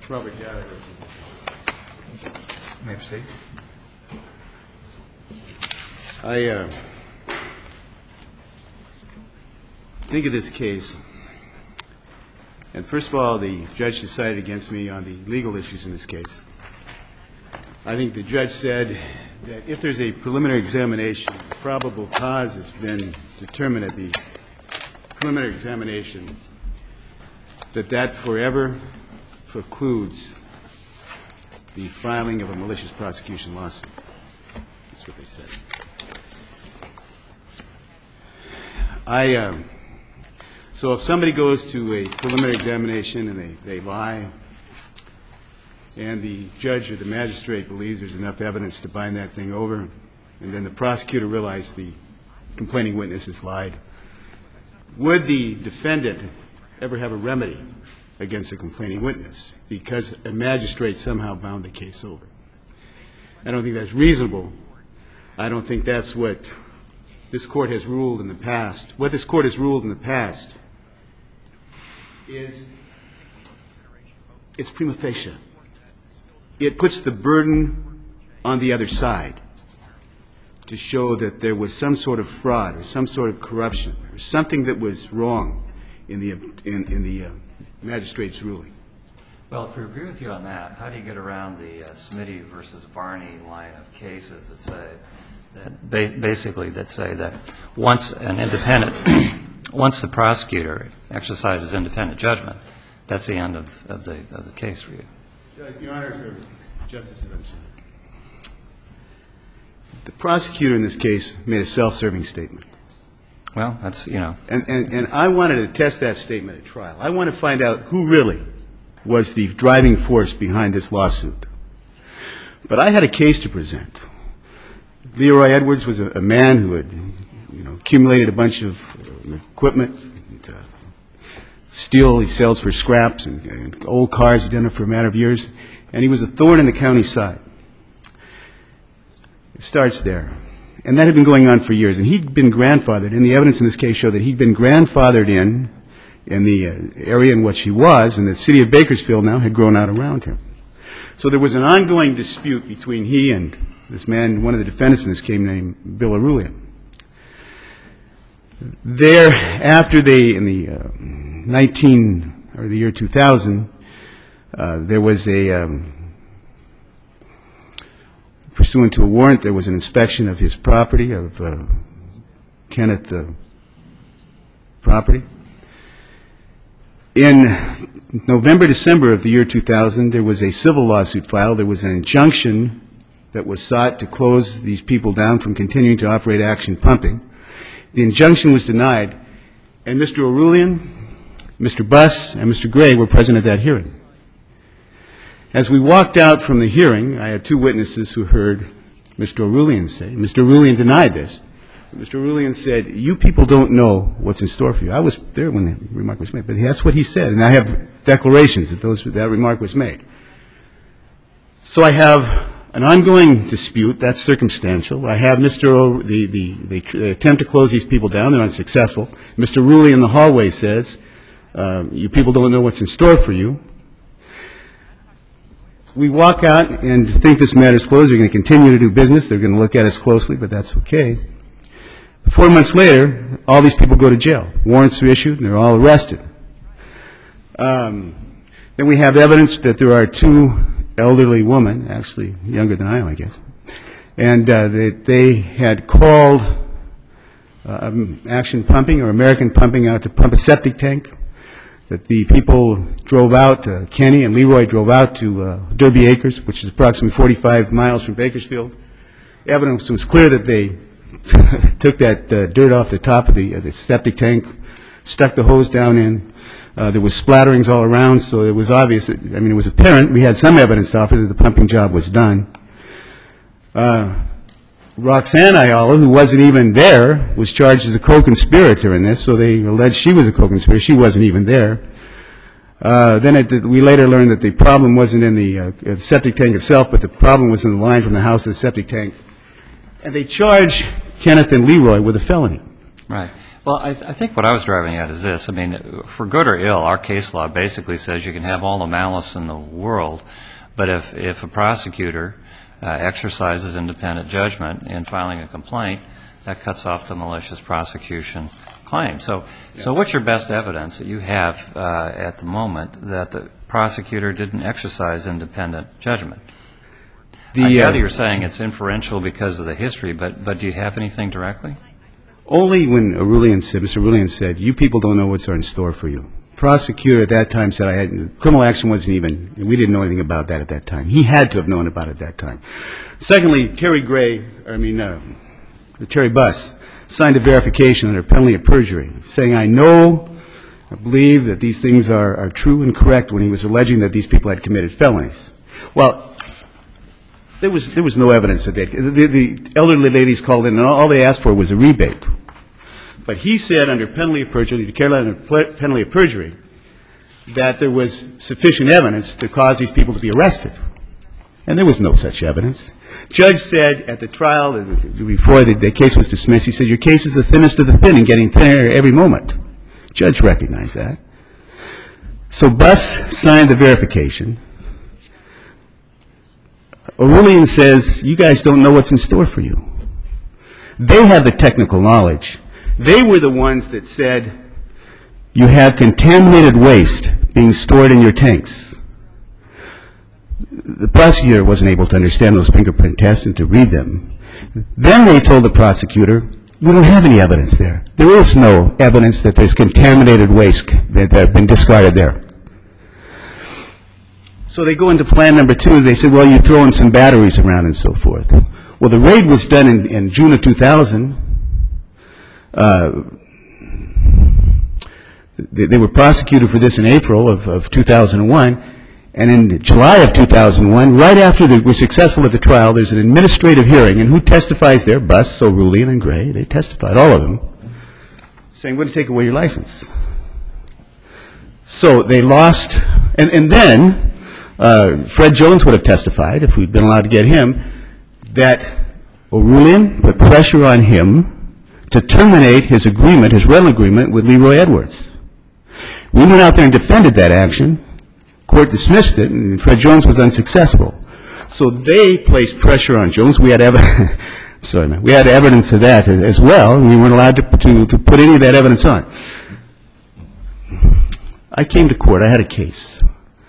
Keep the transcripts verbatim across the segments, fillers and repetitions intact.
Robert Gallagher. May I proceed? I uh, think of this case, and first of all, the judge decided against me on the legal issues in this case. I think the judge said that if there's a preliminary examination, probable cause has been determined at the preliminary examination, that that forever precludes the filing of a malicious prosecution lawsuit. That's what they said. I, um, so if somebody goes to a preliminary examination and they, they lie, and the judge or the magistrate believes there's enough evidence to bind that thing over, and then the prosecutor realized the complaining witness has lied, would the defendant ever have a remedy against a complaining witness because a magistrate somehow bound the case over? I don't think that's reasonable. I don't think that's what this Court has ruled in the past. What this Court has ruled in the past is it's prima facie. It puts the burden on the other side to show that there was some sort of fraud or some sort of corruption or something that was wrong in the, in, in the uh, magistrate's ruling. Well, if we agree with you on that, how do you get around the uh, Smitty versus Varney line of cases that say that ba basically that say that once an independent, once the prosecutor exercises independent judgment, that's the end of, of the of the case for you? Your Honor, sir, Justices, I'm sorry. The prosecutor in this case made a self-serving statement. Well, that's, you know. And, and, and I wanted to test that statement at trial. I want to find out who really was the driving force behind this lawsuit. But I had a case to present. Leroy Edwards was a, a man who had, you know, accumulated a bunch of uh, equipment. And, uh, steel he sells for scraps, and, and old cars he'd done it for a matter of years. And he was a thorn in the county side. It starts there. And that had been going on for years. And he'd been grandfathered, and the evidence in this case showed that he'd been grandfathered in, in the uh, area in which he was, and the city of Bakersfield now had grown out around him. So there was an ongoing dispute between he and this man, one of the defendants in this case named Bill Arulian. There, after they, in the uh, nineteen, or the year two thousand, uh, there was a, um, pursuant to a warrant, there was an inspection of his property, of uh, Kenneth uh, property. In November, December of the year two thousand, there was a civil lawsuit filed. There was an injunction that was sought to close these people down from continuing to operate Action Pumping. The injunction was denied, and Mister Arulian, Mister Buss, and Mister Gray were present at that hearing. As we walked out from the hearing, I had two witnesses who heard Mister Arulian say, Mister Arulian denied this. Mister Arulian said, "You people don't know what's in store for you." I was there when the remark was made, but that's what he said, and I have declarations that those, that remark was made. So I have an ongoing dispute, that's circumstantial. I have Mister O, the, the, the attempt to close these people down, they're unsuccessful. Mister Arulian in the hallway says, uh, "You people don't know what's in store for you." We walk out and think this matter is closed. They're going to continue to do business. They're going to look at us closely, but that's okay. Four months later, all these people go to jail. Warrants are issued, and they're all arrested. Um, then we have evidence that there are two elderly women, actually younger than I am, I guess, and uh, they, they had called uh, Action Pumping or American Pumping out to pump a septic tank. That the people drove out, uh, Kenny and Leroy drove out to uh, Derby Acres, which is approximately forty-five miles from Bakersfield. Evidence was clear that they took that uh, dirt off the top of the, uh, the septic tank, stuck the hose down in. Uh, there was splatterings all around, so it was obvious that, I mean, it was apparent. We had some evidence to offer that the pumping job was done. Uh, Roxanne Ayala, who wasn't even there, was charged as a co-conspirator in this, so they alleged she was a co-conspirator. She wasn't even there. Uh, then it, we later learned that the problem wasn't in the uh, septic tank itself, but the problem was in the line from the house to the septic tank. And they charged Kenneth and Leroy with a felony. Right. Well, I, th- I think what I was driving at is this. I mean, for good or ill, our case law basically says you can have all the malice in the world, but if, if a prosecutor uh, exercises independent judgment in filing a complaint, that cuts off the malicious prosecution claim. So, yeah. so what's your best evidence that you have uh, at the moment that the prosecutor didn't exercise independent judgment? The, I gather uh, you're saying it's inferential because of the history, but, but do you have anything directly? Only when Aurelian said, Mister Aurelian said, you people don't know what's in store for you. Prosecutor at that time said I had, criminal action wasn't even, we didn't know anything about that at that time. He had to have known about it at that time. Secondly, Terry Gray, I mean, uh, Terry Buss, signed a verification under penalty of perjury, saying I know, I believe that these things are, are true and correct when he was alleging that these people had committed felonies. Well, there was, there was no evidence of that. The, the elderly ladies called in and all they asked for was a rebate. But he said under penalty of perjury, declared under penalty of perjury, that there was sufficient evidence to cause these people to be arrested. And there was no such evidence. Judge said at the trial, before the, the case was dismissed, he said, your case is the thinnest of the thin and getting thinner every moment. Judge recognized that. So Buss signed the verification. Aurelian says, you guys don't know what's in store for you. They have the technical knowledge. They were the ones that said, you have contaminated waste being stored in your tanks. The prosecutor wasn't able to understand those fingerprint tests and to read them. Then they told the prosecutor, we don't have any evidence there. There is no evidence that there's contaminated waste that have been discarded there. So they go into plan number two. They said, well, you throw in some batteries around and so forth. Well, the raid was done in, in June of two thousand. Uh, they, they were prosecuted for this in April of, of two thousand one. And in July of two thousand one, right after they were successful at the trial, there's an administrative hearing. And who testifies there? Buss, Aurelian, and Gray. They testified, all of them, saying, we're going to take away your license. So they lost. And, and then uh, Fred Jones would have testified, if we'd been allowed to get him, that Aurelian put pressure on him to terminate his agreement, his rental agreement with Leroy Edwards. We went out there and defended that action. Court dismissed it, and Fred Jones was unsuccessful. So they placed pressure on Jones. We had evidence. Sorry, man. We had evidence of that as well, and we weren't allowed to, to, to put any of that evidence on. I came to court. I had a case.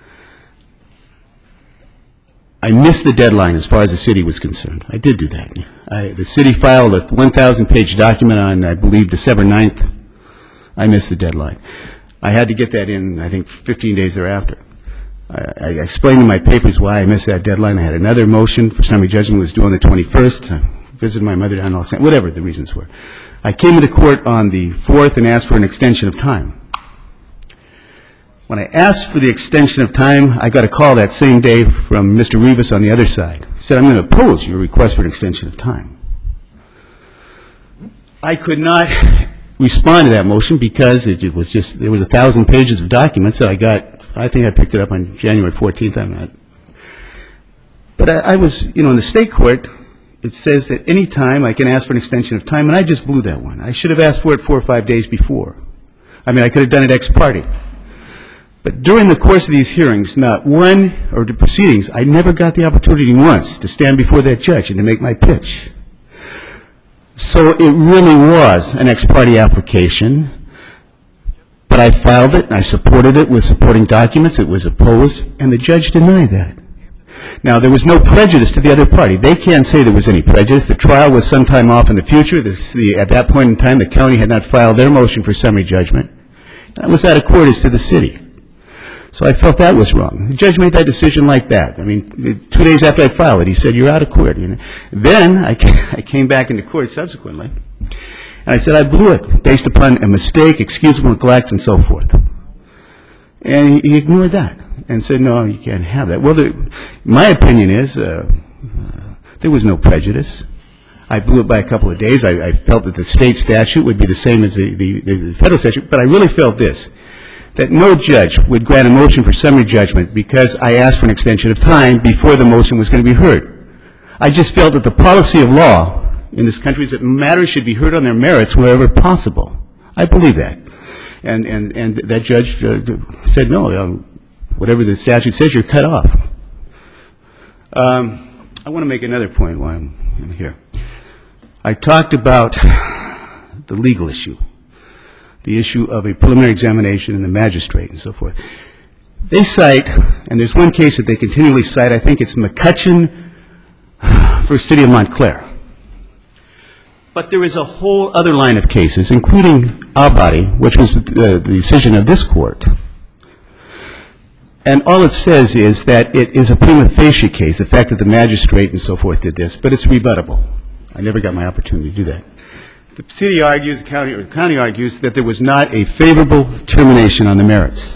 I missed the deadline as far as the city was concerned. I did do that. I, the city filed a one thousand page document on, I believe, December ninth. I missed the deadline. I had to get that in, I think, fifteen days thereafter. I, I explained in my papers why I missed that deadline. I had another motion for summary judgment was due on the twenty-first. I visited my mother down in Los Angeles, whatever the reasons were. I came into court on the fourth and asked for an extension of time. When I asked for the extension of time, I got a call that same day from Mister Rivas on the other side. He said, I'm going to oppose your request for an extension of time. I could not respond to that motion because it, it was just, there was a thousand pages of documents that I got. I think I picked it up on January fourteenth. I'm not. But I, I was, you know, in the state court, it says that any time I can ask for an extension of time, and I just blew that one. I should have asked for it four or five days before. I mean, I could have done it ex parte. But during the course of these hearings, not one, or the proceedings, I never got the opportunity once to stand before that judge and to make my pitch. So it really was an ex parte application, but I filed it, and I supported it with supporting documents. It was opposed, and the judge denied that. Now, there was no prejudice to the other party. They can't say there was any prejudice. The trial was sometime off in the future. This, the, at that point in time, the county had not filed their motion for summary judgment. That was out of court as to the city. So I felt that was wrong. The judge made that decision like that. I mean, two days after I filed it, he said, you're out of court. You know. Then I came, I came back into court subsequently, and I said I blew it based upon a mistake, excusable neglect, and so forth. And he, he ignored that and said, no, you can't have that. Well, the, my opinion is uh, uh, there was no prejudice. I blew it by a couple of days. I, I felt that the state statute would be the same as the, the, the federal statute, but I really felt this, that no judge would grant a motion for summary judgment because I asked for an extension of time before the motion was going to be heard. I just felt that the policy of law in this country is that matters should be heard on their merits wherever possible. I believe that. And, and, and that judge uh, said, no, um, whatever the statute says, you're cut off. Um, I want to make another point while I'm, I'm here. I talked about the legal issue, the issue of a preliminary examination and the magistrate and so forth. They cite, and there's one case that they continually cite, I think it's McCutcheon for City of Montclair. But there is a whole other line of cases, including Albati, which was the, the decision of this court. And all it says is that it is a prima facie case, the fact that the magistrate and so forth did this, but it's rebuttable. I never got my opportunity to do that. The city argues, the county, or the county argues that there was not a favorable termination on the merits.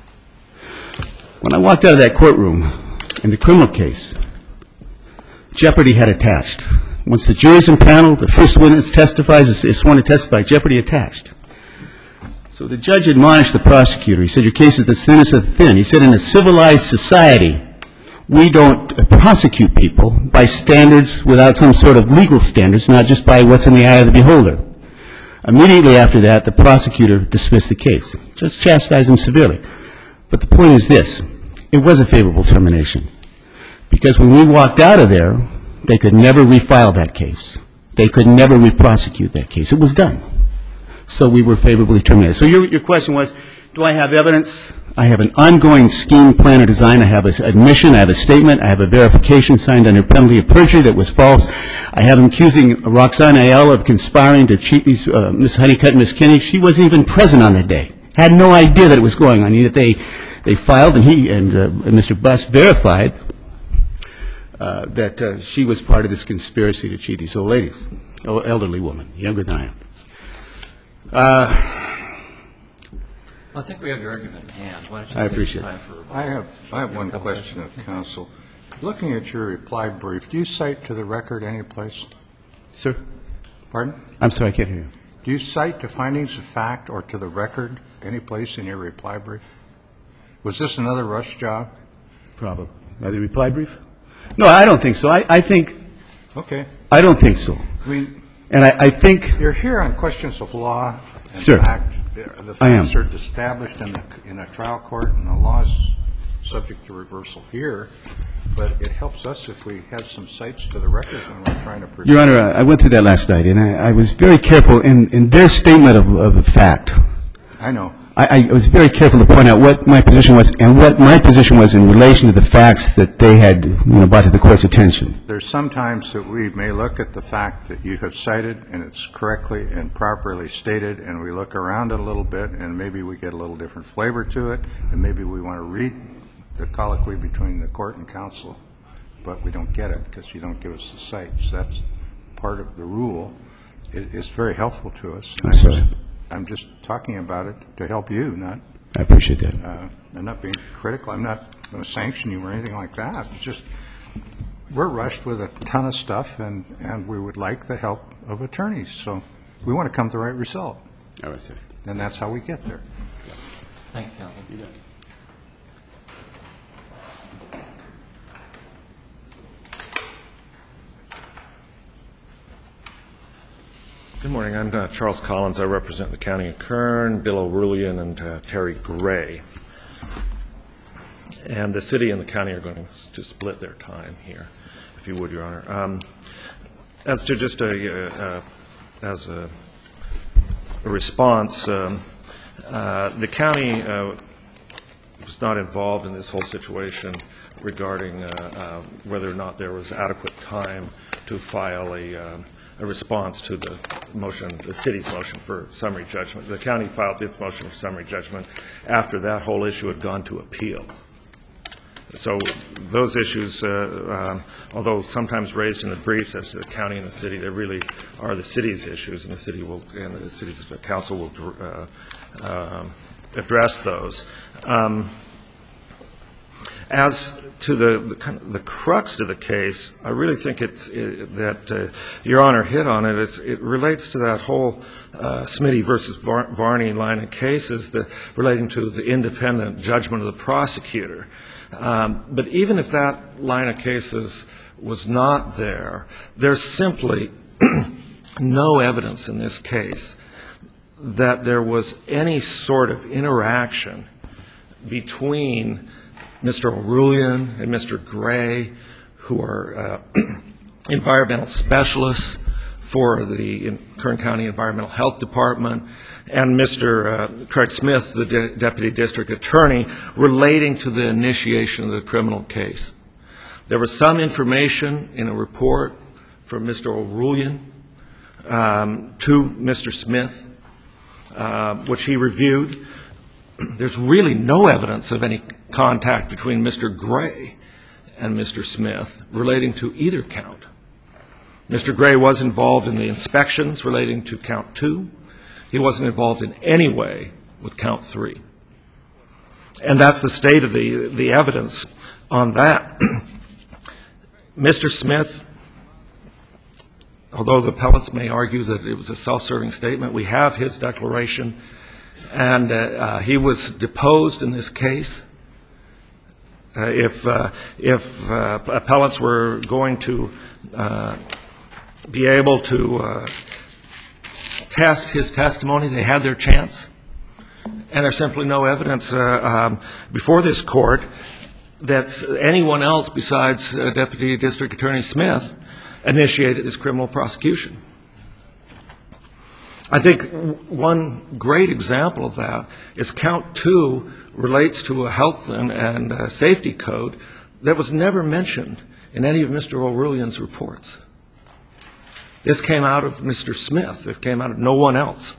When I walked out of that courtroom in the criminal case, jeopardy had attached. Once the jury's impaneled, the first witness testifies, is sworn to testify, jeopardy attached. So the judge admonished the prosecutor. He said, your case is the thinnest of the thin. He said, in a civilized society, we don't prosecute people by standards without some sort of legal standards, not just by what's in the eye of the beholder. Immediately after that, the prosecutor dismissed the case. Just chastised him severely. But the point is this. It was a favorable termination. Because when we walked out of there, they could never refile that case. They could never re-prosecute that case. It was done. So we were favorably terminated. So your, your question was, do I have evidence? I have an ongoing scheme, plan, or design. I have an admission. I have a statement. I have a verification signed under penalty of perjury that was false. I have them accusing Roxanne Ayala of conspiring to cheat these, uh, Miss Honeycutt and Miss Kinney. She wasn't even present on that day. Had no idea that it was going on. Yet they, they filed, and he and, uh, and Mister Buss verified Uh, that uh, she was part of this conspiracy to cheat these old ladies, old elderly woman, younger than I am. Uh, well, I think we have your argument in hand. Why don't you I take appreciate time it. for I have, I have one question of counsel. Looking at your reply brief, do you cite to the record any place? Sir? Pardon? I'm sorry, I can't hear you. Do you cite to findings of fact or to the record any place in your reply brief? Was this another rush job? Probably. Uh, the reply brief? No, I don't think so. I, I think, Okay. I don't think so. I mean, And I, I think, you're here on questions of law and Sir, fact. The I am. facts are established in, the, in a trial court, and the law is subject to reversal here. But it helps us if we have some cites to the record when we're trying to present. Your Honor, I went through that last night, and I, I was very careful in, in their statement of, of the fact. I know. I, I was very careful to point out what my position was and what my position was in relation to the facts that they had, you know, brought to the court's attention. There's some times that we may look at the fact that you have cited and it's correctly and properly stated, and we look around it a little bit and maybe we get a little different flavor to it, and maybe we want to read the colloquy between the court and counsel, but we don't get it because you don't give us the cites. That's part of the rule. It, it's very helpful to us. I'm sorry. I'm just talking about it to help you, not I appreciate that. uh, I'm not being critical. I'm not going to sanction you or anything like that. It's just we're rushed with a ton of stuff, and, and we would like the help of attorneys. So we want to come to the right result, All right, sir. and that's how we get there. Thank you, counsel. Good morning. I'm uh, Charles Collins. I represent the County of Kern, Bill O'Rulian, and uh, Terry Gray. And the city and the county are going to, to split their time here, if you would, Your Honor. Um, as to just a, uh, as a, a response, um, uh, the county uh, was not involved in this whole situation regarding uh, uh, whether or not there was adequate time to file a uh, a response to the motion, the city's motion for summary judgment. The county filed its motion for summary judgment after that whole issue had gone to appeal. So those issues, uh, um, although sometimes raised in the briefs as to the county and the city, they really are the city's issues, and the city will, and the city's council will uh, uh, address those. Um, As to the the, kind of the crux of the case, I really think it's it, that uh, Your Honor hit on it. It's, it relates to that whole uh, Smitty versus Var- Varney line of cases that relating to the independent judgment of the prosecutor. Um, but even if that line of cases was not there, there's simply no evidence in this case that there was any sort of interaction between Mister O'Roulean and Mister Gray, who are uh, environmental specialists for the Kern County Environmental Health Department, and Mister Uh, Craig Smith, the de- Deputy District Attorney, relating to the initiation of the criminal case. There was some information in a report from Mister O'Roulean um, to Mister Smith, uh, which he reviewed. There's really no evidence of any contact between Mister Gray and Mister Smith relating to either count. Mister Gray was involved in the inspections relating to count two. He wasn't involved in any way with count three. And that's the state of the, the evidence on that. Mister Smith, although the appellants may argue that it was a self-serving statement, we have his declaration, and uh, uh, he was deposed in this case. Uh, if uh, if uh, appellants were going to uh, be able to uh, test his testimony, they had their chance. And there's simply no evidence uh, um, before this court that anyone else besides uh, Deputy District Attorney Smith initiated this criminal prosecution. I think one great example of that is count two relates to a health and, and uh, safety code that was never mentioned in any of Mister O'Roulean's reports. This came out of Mister Smith. It came out of no one else.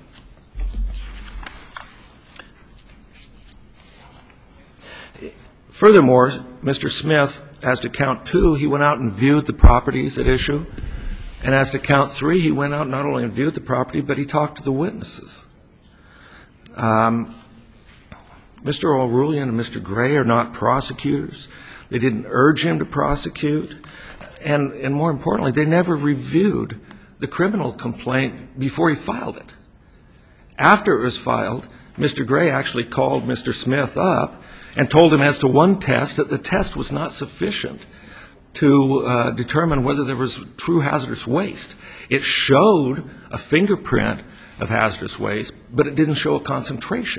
Furthermore, Mister Smith, as to count two, he went out and viewed the properties at issue. And as to count three, he went out not only and viewed the property, but he talked to the witnesses. Um, Mister O'Roulean and Mister Gray are not prosecutors. They didn't urge him to prosecute. And, and more importantly, they never reviewed the criminal complaint before he filed it. After it was filed, Mister Gray actually called Mister Smith up and told him as to one test that the test was not sufficient to uh, determine whether there was true hazardous waste. It showed a fingerprint of hazardous waste, but it didn't show a concentration.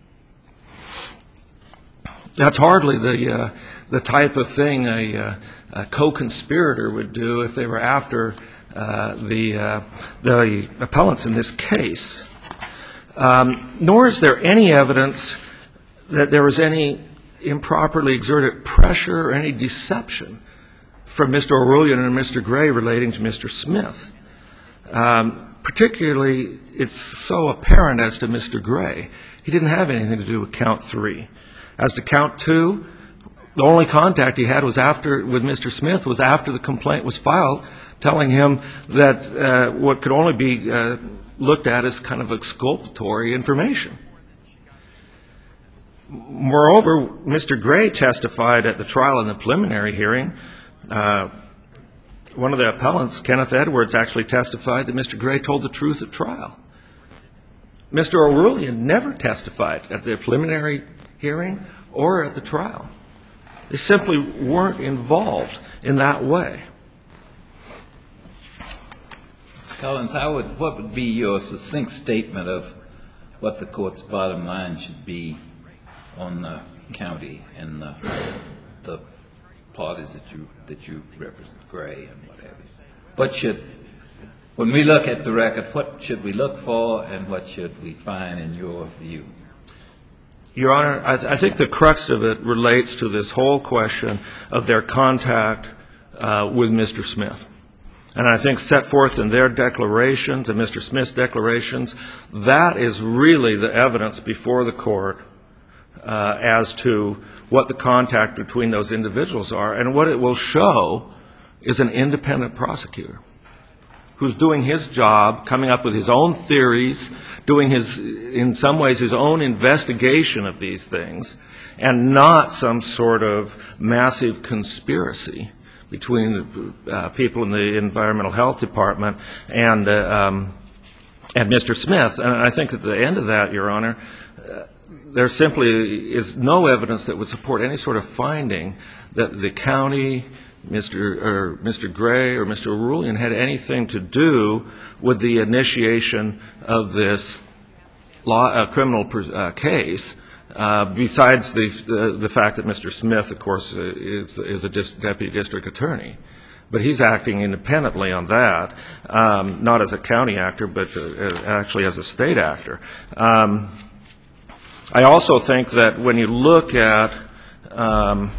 That's hardly the uh, the type of thing a, uh, a co-conspirator would do if they were after uh, the uh, the appellants in this case. Um, nor is there any evidence that there was any improperly exerted pressure or any deception from Mister O'Roulean and Mister Gray relating to Mister Smith. Um, particularly, it's so apparent as to Mister Gray. He didn't have anything to do with count three. As to count two, the only contact he had was after with Mister Smith was after the complaint was filed, telling him that uh, what could only be uh, looked at as kind of exculpatory information. Moreover, Mister Gray testified at the trial in the preliminary hearing. Uh, one of the appellants, Kenneth Edwards, actually testified that Mister Gray told the truth at trial. Mister O'Roulean never testified at the preliminary hearing or at the trial. They simply weren't involved in that way. Mister Collins, how would, what would be your succinct statement of what the court's bottom line should be on the county and the, the parties that you that you represent, Gray and what have you? What should, when we look at the record, what should we look for and what should we find in your view? Your Honor, I, th- I think the crux of it relates to this whole question of their contact uh, with Mister Smith. And I think set forth in their declarations and Mister Smith's declarations, that is really the evidence before the court uh, as to what the contact between those individuals are. And what it will show is an independent prosecutor who's doing his job, coming up with his own theories, doing his, in some ways, his own investigation of these things, and not some sort of massive conspiracy between uh, people in the Environmental Health Department and uh, um, and Mister Smith. And I think at the end of that, Your Honor, uh, there simply is no evidence that would support any sort of finding that the county, Mister or Mister Gray or Mister O'Roulean had anything to do with the initiation of this law, uh, criminal uh, case, uh, besides the, the the fact that Mister Smith, of course, is is a dis- deputy district attorney. But he's acting independently on that, um, not as a county actor, but uh, actually as a state actor. Um, I also think that when you look at, um,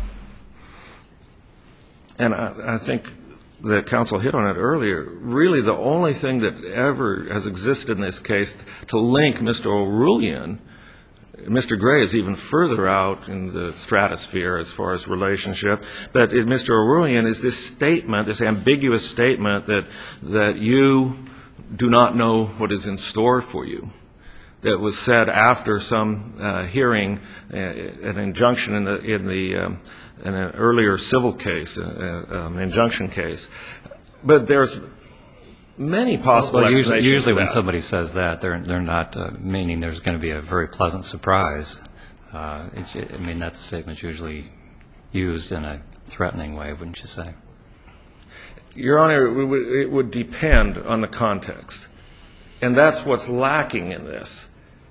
and I, I think the counsel hit on it earlier, really the only thing that ever has existed in this case to link Mister O'Roulean, Mister Gray is even further out in the stratosphere as far as relationship, but it, Mister O'Roulean is this statement, this ambiguous statement that that you do not know what is in store for you, that was said after some uh, hearing, uh, an injunction in the in the um, in an earlier civil case, uh, um, injunction case. But there's many possible well, explanations. Usually, usually for when that. somebody says that, they're they're not uh, meaning there's going to be a very pleasant surprise. Uh, it, I mean, that statement's usually used in a threatening way, wouldn't you say? Your Honor, it would, it would depend on the context, and that's what's lacking in this.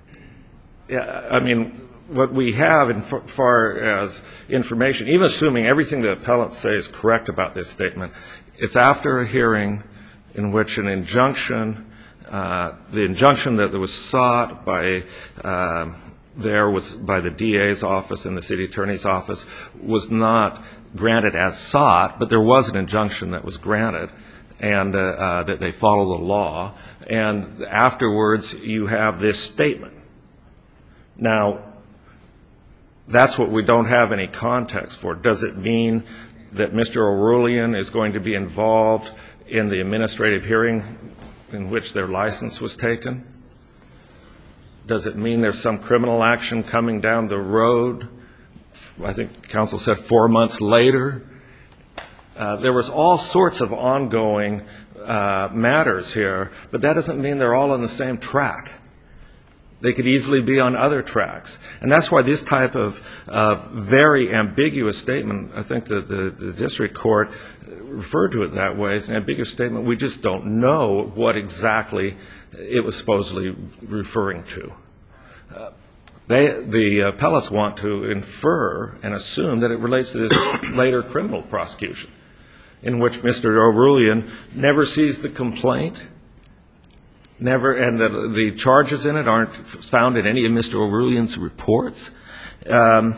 Yeah, I mean, what we have in f- far as information, even assuming everything the appellants say is correct about this statement, it's after a hearing in which an injunction, uh, the injunction that was sought by uh, there was by the D A's office and the city attorney's office was not granted as sought, but there was an injunction that was granted, and uh, uh, that they follow the law. And afterwards, you have this statement. Now, that's what we don't have any context for. Does it mean that Mister O'Roulean is going to be involved in the administrative hearing in which their license was taken? Does it mean there's some criminal action coming down the road? I think counsel said four months later. Uh, there was all sorts of ongoing uh, matters here, but that doesn't mean they're all on the same track. They could easily be on other tracks. And that's why this type of uh, very ambiguous statement, I think the, the, the district court referred to it that way, as an ambiguous statement. We just don't know what exactly it was supposedly referring to. Uh, they, the appellates want to infer and assume that it relates to this later criminal prosecution, in which Mister O'Roulean never sees the complaint, never, and the, the charges in it aren't found in any of Mister O'Roulean's reports. Um,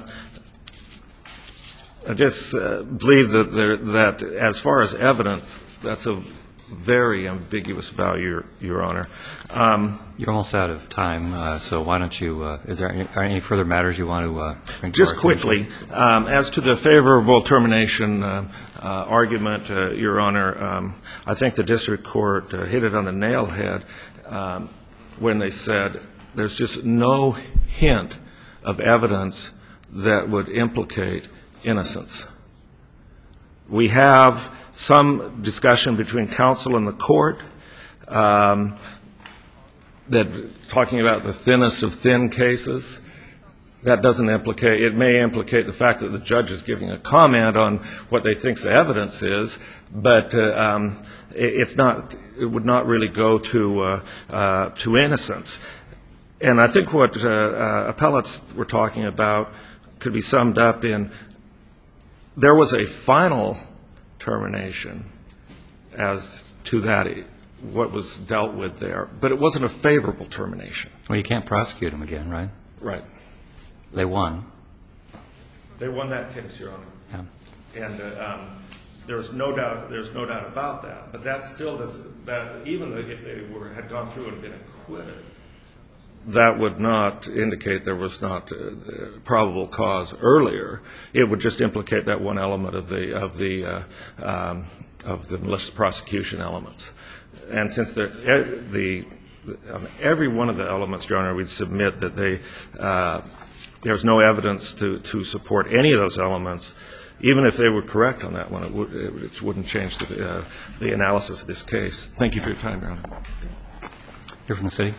I just uh, believe that, there, that as far as evidence, that's a very ambiguous value, Your, Your Honor. Um, You're almost out of time, uh, so why don't you, uh, is there any, are any further matters you want to uh, bring to Just our quickly, attention? um, as to the favorable termination uh, uh, argument, uh, Your Honor, um, I think the district court uh, hit it on the nail head um, when they said there's just no hint of evidence that would implicate innocence. We have some discussion between counsel and the court um, that talking about the thinnest of thin cases. That doesn't implicate, it may implicate the fact that the judge is giving a comment on what they think the evidence is, but uh, um, it, it's not, it would not really go to, uh, uh, to innocence. And I think what uh, uh, appellates were talking about could be summed up in there was a final termination as to that, what was dealt with there, but it wasn't a favorable termination. Well, you can't prosecute them again, right? Right. They won. They won that case, Your Honor. Yeah. And uh, um, there's no doubt, there's no doubt about that. But that still does, that even if they were, had gone through and been acquitted, that would not indicate there was not uh, probable cause earlier. It would just implicate that one element of the of the uh, um, of the malicious prosecution elements. And since the the um, every one of the elements, Your Honor, we'd submit that they uh, there's no evidence to to support any of those elements. Even if they were correct on that one, it, would, it wouldn't change the, uh, the analysis of this case. Thank you for your time, Your Honor. You're from the city.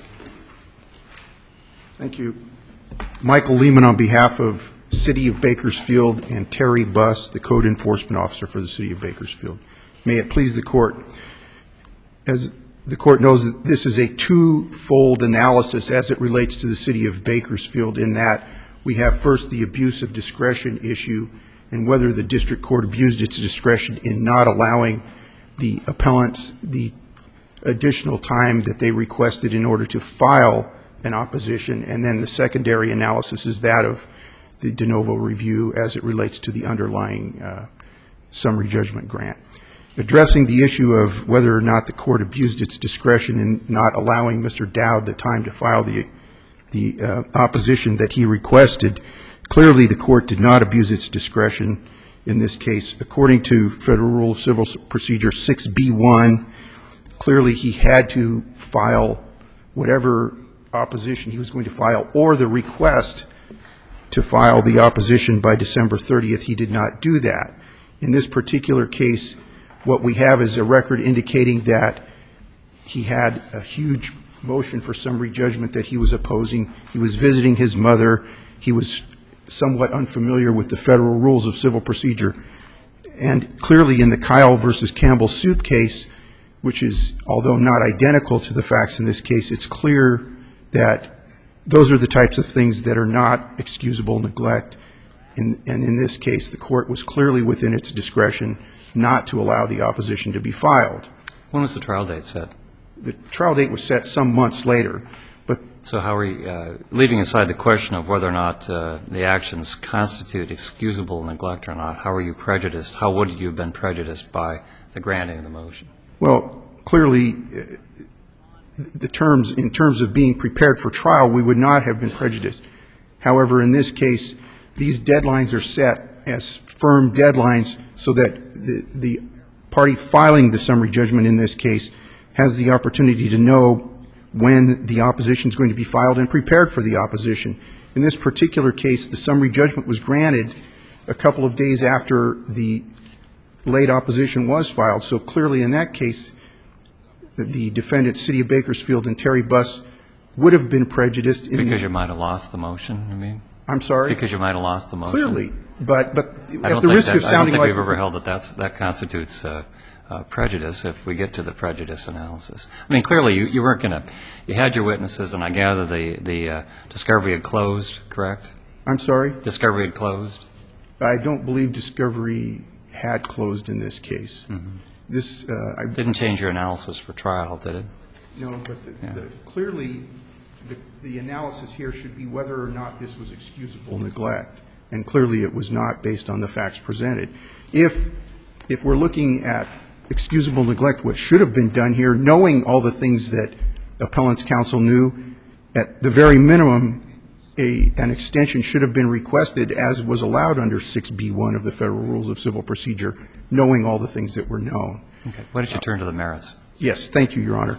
Thank you. Michael Lehman on behalf of City of Bakersfield and Terry Buss, the Code Enforcement Officer for the City of Bakersfield. May it please the Court. As the Court knows that this is a two-fold analysis as it relates to the City of Bakersfield, in that we have first the abuse of discretion issue and whether the district court abused its discretion in not allowing the appellants the additional time that they requested in order to file an opposition. And then the secondary analysis is that of the de novo review as it relates to the underlying uh, summary judgment grant. Addressing the issue of whether or not the court abused its discretion in not allowing Mister Dowd the time to file the the uh, opposition that he requested, clearly the court did not abuse its discretion in this case. According to Federal Rule of Civil Procedure six B one, clearly he had to file whatever opposition he was going to file, or the request to file the opposition by December thirtieth. He did not do that. In this particular case, what we have is a record indicating that he had a huge motion for summary judgment that he was opposing. He was visiting his mother. He was somewhat unfamiliar with the Federal Rules of Civil Procedure. And clearly in the Kyle versus Campbell Soup case, which is, although not identical to the facts in this case, it's clear that those are the types of things that are not excusable neglect. In, and in this case, the court was clearly within its discretion not to allow the opposition to be filed. When was the trial date set? The trial date was set some months later. But so how are you, uh, leaving aside the question of whether or not uh, the actions constitute excusable neglect or not, how are you prejudiced? How would you have been prejudiced by the granting of the motion? Well, clearly, uh, the terms, in terms of being prepared for trial, we would not have been prejudiced. However, in this case, these deadlines are set as firm deadlines so that the, the party filing the summary judgment in this case has the opportunity to know when the opposition is going to be filed and prepared for the opposition. In this particular case, the summary judgment was granted a couple of days after the late opposition was filed. So clearly in that case, the, the defendants, City of Bakersfield and Terry Buss, would have been prejudiced. In because you might have lost the motion, you mean? I'm sorry? Because you might have lost the motion. Clearly. But, but I at the risk of sounding like... I don't think we've ever held that that's, that constitutes uh, uh, prejudice if we get to the prejudice analysis. I mean, clearly you, you weren't going to... You had your witnesses, and I gather the, the uh, discovery had closed, correct? I'm sorry? Discovery had closed? I don't believe discovery had closed in this case. Mm-hmm. This... Uh, I, didn't change your analysis for trial, did it? No, but the, yeah. the, clearly the, the analysis here should be whether or not this was excusable neglect. And clearly it was not based on the facts presented. If, if we're looking at excusable neglect, what should have been done here, knowing all the things that appellant's counsel knew, at the very minimum, a, an extension should have been requested, as was allowed under six B one of the Federal Rules of Civil Procedure, knowing all the things that were known. Okay. Why don't you turn to the merits? Yes. Thank you, Your Honor.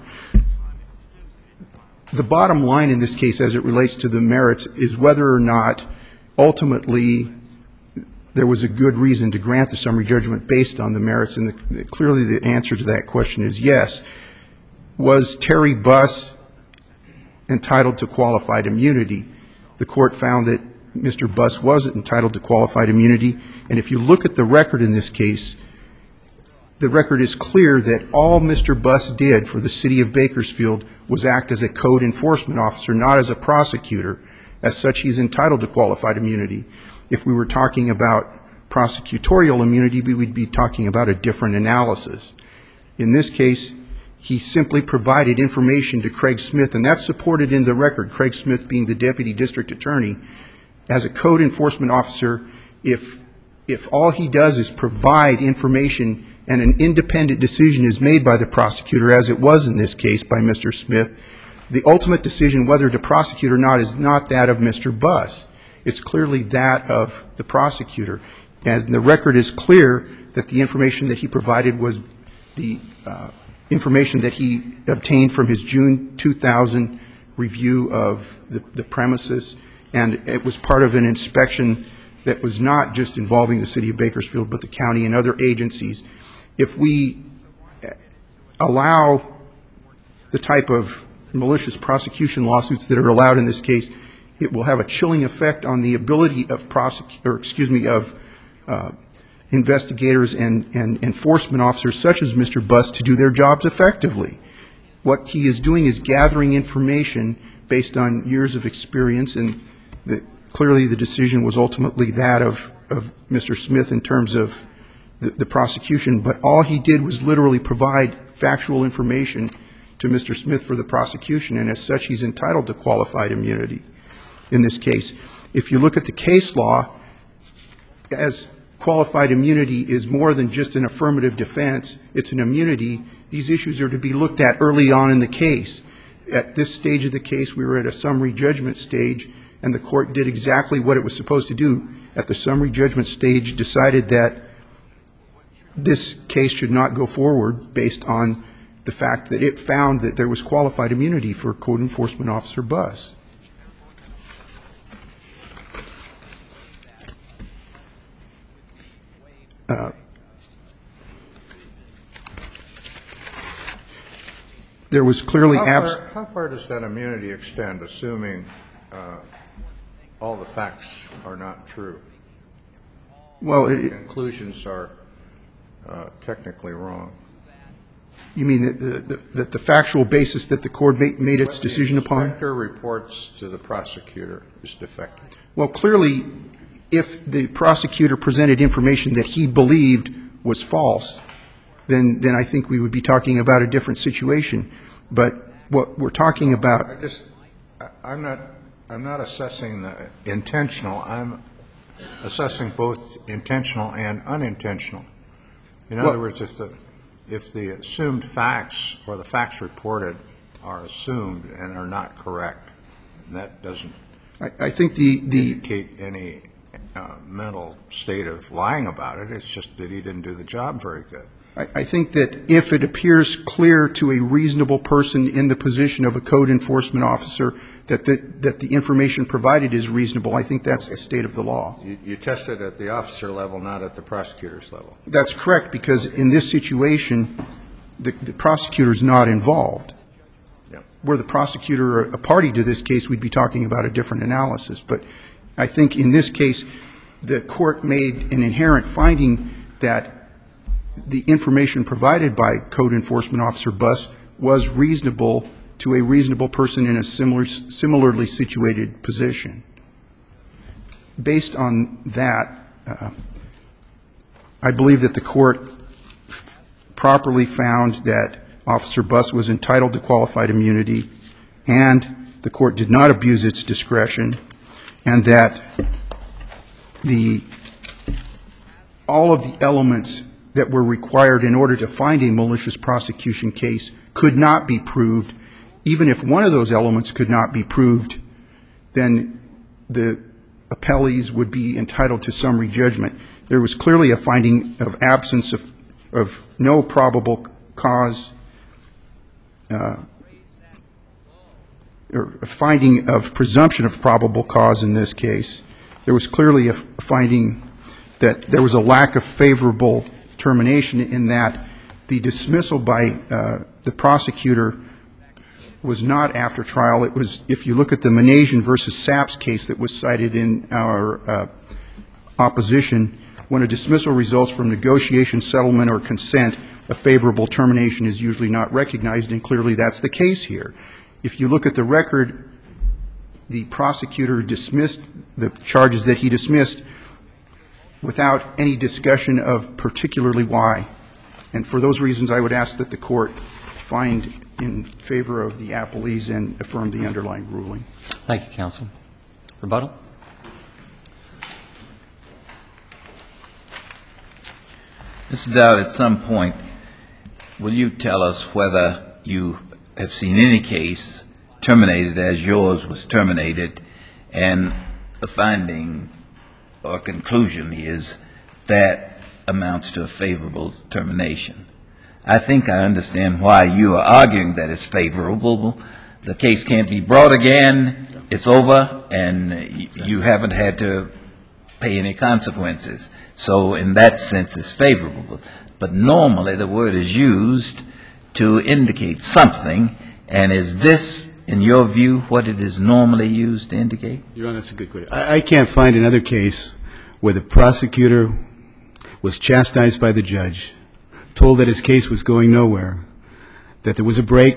The bottom line in this case, as it relates to the merits, is whether or not ultimately there was a good reason to grant the summary judgment based on the merits. And the, clearly the answer to that question is yes. Was Terry Buss entitled to qualified immunity? The court found that Mister Buss wasn't entitled to qualified immunity. And if you look at the record in this case, the record is clear that all Mister Buss did for the City of Bakersfield was act as a code enforcement officer, not as a prosecutor. As such, he's entitled to qualified immunity. If we were talking about prosecutorial immunity, we would be talking about a different analysis. In this case, he simply provided information to Craig Smith, and that's supported in the record, Craig Smith being the deputy district attorney. As a code enforcement officer, if, if all he does is provide information and an independent decision is made by the prosecutor, as it was in this case by Mister Smith, the ultimate decision whether to prosecute or not is not that of Mister Buss. It's clearly that of the prosecutor. And the record is clear that the information that he provided was the uh, information that he obtained from his June two thousand review of the, the premises, and it was part of an inspection that was not just involving the City of Bakersfield, but the county and other agencies. If we allow the type of malicious prosecution lawsuits that are allowed in this case, it will have a chilling effect on the ability of prosec- or excuse me, of uh, investigators and, and enforcement officers such as Mister Buss to do their jobs effectively. what he is doing is gathering information based on years of experience, and the, clearly the decision was ultimately that of, of Mister Smith in terms of the, the prosecution, but all he did was literally provide factual information to Mister Smith for the prosecution, and as such he's entitled to qualified immunity in this case. If you look at the case law, as qualified immunity is more than just an affirmative defense, it's an immunity. These issues are to be looked at early on in the case. At this stage of the case, we were at a summary judgment stage, and the court did exactly what it was supposed to do. At the summary judgment stage, decided that this case should not go forward based on the fact that it found that there was qualified immunity for Code Enforcement Officer Buss. Uh, there was clearly How abs- far, how far does that immunity extend, assuming uh, all the facts are not true? Well, it, Conclusions are uh, technically wrong. you mean that the, the, that the factual basis that the court made, made its decision upon? The inspector reports to the prosecutor is defective. Well, clearly, if the prosecutor presented information that he believed was false, then then I think we would be talking about a different situation. But what we're talking about, I just, I- I'm not, I'm not assessing the intentional. I'm assessing both intentional and unintentional. In other Well- words, if the, if the assumed facts or the facts reported are assumed and are not correct, that doesn't I, I think the, the indicate any uh, mental state of lying about it. It's just that he didn't do the job very good. I, I think that if it appears clear to a reasonable person in the position of a code enforcement officer that the, that the information provided is reasonable, I think that's the state of the law. You, you test it at the officer level, not at the prosecutor's level. That's correct, because in this situation, the, the prosecutor's not involved. Yeah. Were the prosecutor a party to this case, we'd be talking about a different analysis. But I think in this case, the court made an inherent finding that the information provided by Code Enforcement Officer Buss was reasonable to a reasonable person in a similar, similarly situated position. Based on that, uh, I believe that the court properly found that Officer Buss was entitled to qualified immunity, and the court did not abuse its discretion, and that the all of the elements that were required in order to find a malicious prosecution case could not be proved. Even if one of those elements could not be proved, then the appellees would be entitled to summary judgment. There was clearly a finding of absence of, of no probable cause, uh, or a finding of presumption of probable cause in this case. There was clearly a finding that there was a lack of favorable termination in that the dismissal by uh, the prosecutor was not after trial. It was, if you look at the Manasian versus Saps case that was cited in our uh, opposition, when a dismissal results from negotiation, settlement, or consent, a favorable termination is usually not recognized, and clearly that's the case here. If you look at the record, the prosecutor dismissed the charges that he dismissed without any discussion of particularly why. And for those reasons, I would ask that the court find in favor of the appellees and affirm the underlying ruling. Thank you, counsel. Rebuttal? Mister Dowd, at some point, will you tell us whether you have seen any case terminated as yours was terminated, and the finding or conclusion is that amounts to a favorable termination? I think I understand why you are arguing that it's favorable. The case can't be brought again, it's over, and you haven't had to pay any consequences. So in that sense, it's favorable. But normally the word is used to indicate something, and is this, in your view, what it is normally used to indicate? Your Honor, that's a good question. I, I can't find another case where the prosecutor was chastised by the judge, told that his case was going nowhere, that there was a break,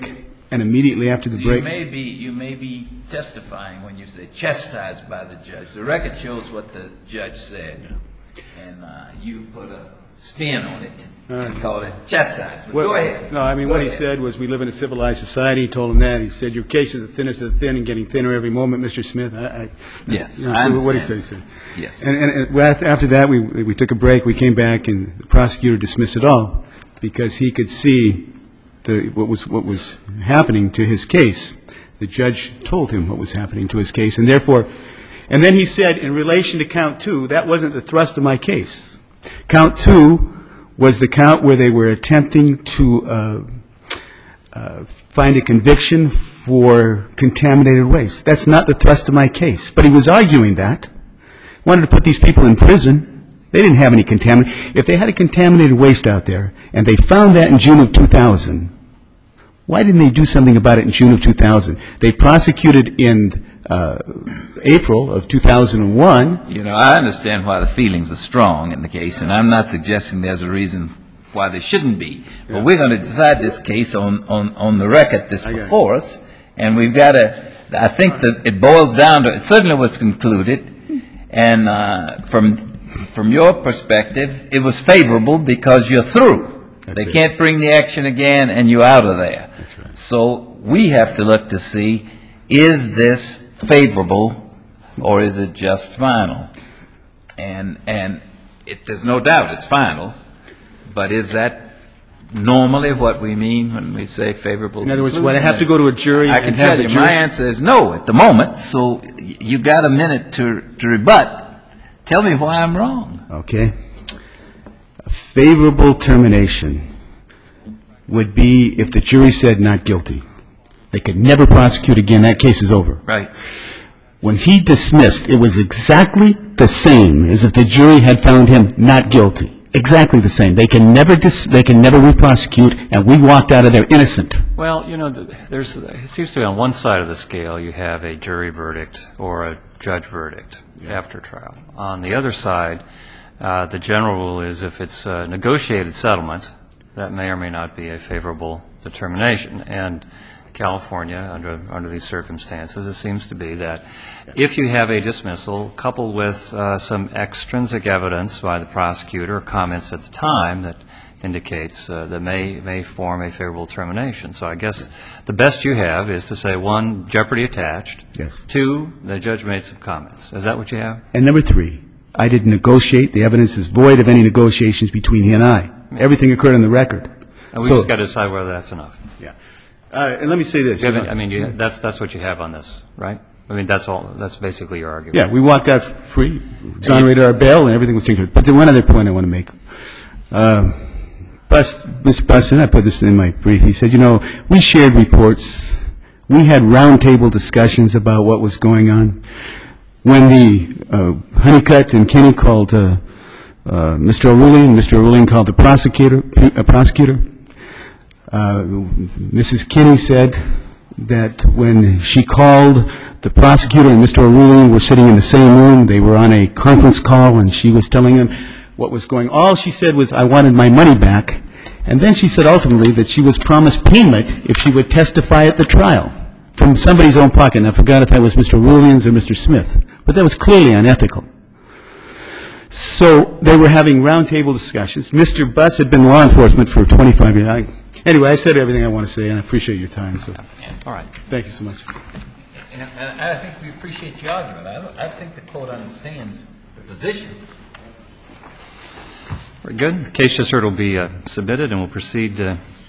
and immediately after the You break... may be, you may be testifying when you say chastised by the judge. The record shows what the judge said, and uh, you put a spin on it and called it chastisement. What- Go ahead. No, I mean, Go what he ahead. said was, we live in a civilized society. He told him that. He said, your case is the thinnest of the thin and getting thinner every moment, Mister Smith. I, I, Yes, you know, I so what he said, understand. he said. Yes. And, and, and after after that, we, we took a break, we came back, and the prosecutor dismissed it all, because he could see the, what was, what was happening to his case. The judge told him what was happening to his case, and therefore, and then he said, in relation to count two, that wasn't the thrust of my case. Count two was the count where they were attempting to uh, uh, find a conviction for contaminated waste. That's not the thrust of my case. But he was arguing that. Wanted to put these people in prison. They didn't have any contaminated. If they had a contaminated waste out there, and they found that in June of two thousand, why didn't they do something about it in June of two thousand? They prosecuted in uh, April of two thousand one. You know, I understand why the feelings are strong in the case, and I'm not suggesting there's a reason why they shouldn't be. But we're going to decide this case on, on, on the record that's I got it. before us, and we've got to, I think that it boils down to, it certainly was concluded, and uh, from, from your perspective, it was favorable because you're through. They it. can't bring the action again, and you're out of there. That's right. So we have to look to see, is this favorable or is it just final? And and it, there's no doubt it's final, but is that normally what we mean when we say favorable? In other words, conclusion? would I have to go to a jury I and can have tell the you, jury- my answer is no at the moment, so y- you got a minute to, to rebut. Tell me why I'm wrong. Okay. A favorable termination would be if the jury said not guilty. They could never prosecute again. That case is over. Right. When he dismissed, it was exactly the same as if the jury had found him not guilty. Exactly the same. They can never dis- they can never re-prosecute, and we walked out of there innocent. Well, you know, th- there's, it seems to be on one side of the scale you have a jury verdict or a judge verdict after trial. On the other side, uh, the general rule is if it's a negotiated settlement, that may or may not be a favorable determination. And California, under under these circumstances, it seems to be that if you have a dismissal coupled with uh, some extrinsic evidence by the prosecutor or comments at the time that indicates uh, that may may form a favorable termination. So I guess the best you have is to say, one, jeopardy attached. Yes. Two, the judge made some comments. Is that what you have? And number three, I didn't negotiate. The evidence is void of any negotiations between he and I. Everything occurred on the record. And we So- just got to decide whether that's enough. Yeah. Uh, and let me say this. You haven't- I mean, you, that's that's what you have on this, right? I mean, that's all. That's basically your argument. Yeah, we walked out free, exonerated our bail, and everything was taken care of. But there's one other point I want to make. Uh, Bust, Mister Buston, I put this in my brief, he said, you know, we shared reports. We had roundtable discussions about what was going on. When the uh, Honeycutt and Kinney called uh, uh, Mister O'Rourke, and Mister O'Rourke called the prosecutor, uh, prosecutor, uh, Missus Kinney said that when she called, the prosecutor and Mister O'Rourke were sitting in the same room. They were on a conference call, and she was telling him what was going on. All she said was, I wanted my money back. And then she said ultimately that she was promised payment if she would testify at the trial from somebody's own pocket. And I forgot if that was Mister O'Rourke or Mister Smith. But that was clearly unethical. So they were having roundtable discussions. Mister Buss had been in law enforcement for twenty-five years. I, anyway, I said everything I want to say, and I appreciate your time. So All right. thank you so much. And, and I think we appreciate your argument. I, I think the court understands the position. Very good. The case just heard will be uh, submitted, and we'll proceed uh,